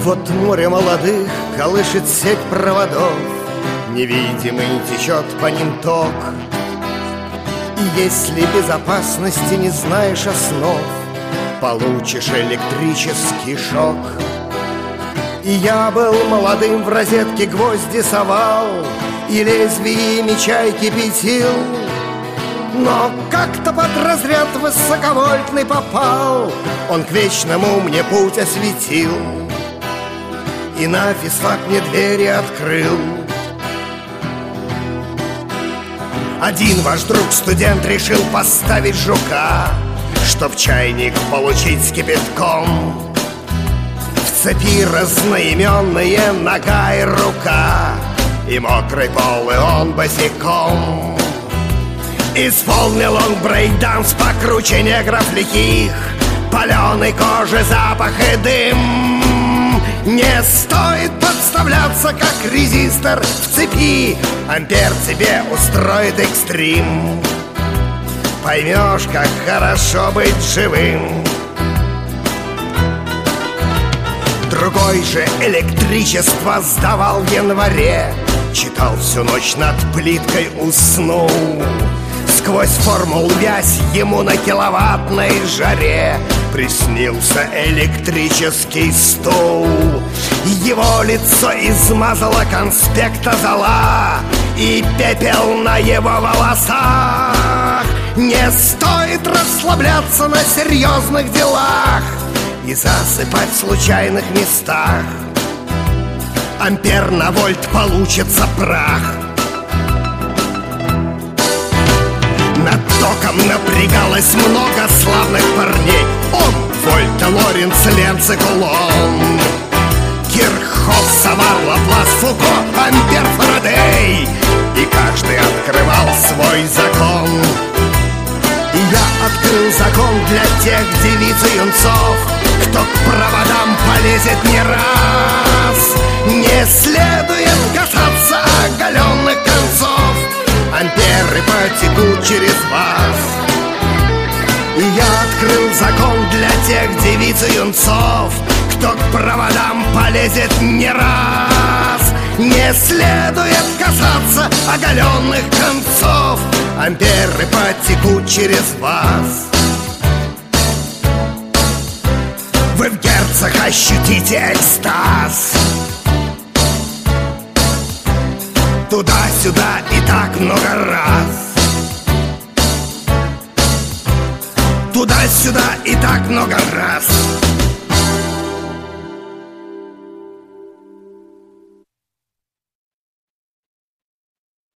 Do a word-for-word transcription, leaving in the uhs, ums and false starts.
Вот море молодых колышет сеть проводов, невидимый течет по ним ток. И если безопасности не знаешь основ, получишь электрический шок. И я был молодым, в розетке гвозди совал и лезвиями чай кипятил. Но как-то под разряд высоковольтный попал, он к вечному мне путь осветил и на физфак мне двери открыл. Один ваш друг, студент, решил поставить жука, чтоб чайник получить с кипятком. В цепи разноименные нога и рука, и мокрый пол, и он босиком. Исполнил он брейкданс покруче негров лихих, паленой кожи запах и дым. Не стоит подставляться, как резистор в цепи, ампер тебе устроит экстрим. Поймешь, как хорошо быть живым. Другой же электричество сдавал в январе, читал всю ночь над плиткой, уснул. Сквозь формул вязь ему на киловаттной жаре приснился электрический стул. Его лицо измазало конспекта зола и пепел на его волосах. Не стоит расслабляться на серьезных делах и засыпать в случайных местах. Ампер на вольт получится прах. Над током напрягалось много славных парней. Он, Вольта, Лоренц, Ленц и Кулон, Кирхоф, Савар, Лаплас, Фуко, Ампер, Фарадей. И каждый открывал свой закон. И я открыл закон для тех девиц и юнцов, кто к проводам полезет не раз. Не следует касаться оголенных концов, амперы потекут через вас. И я открыл закон для тех девиц и юнцов, кто к проводам полезет не раз. Не следует касаться оголенных концов, амперы потекут через вас. Вы в герцах ощутите экстаз. Туда-сюда и так много раз. Туда-сюда и так много раз.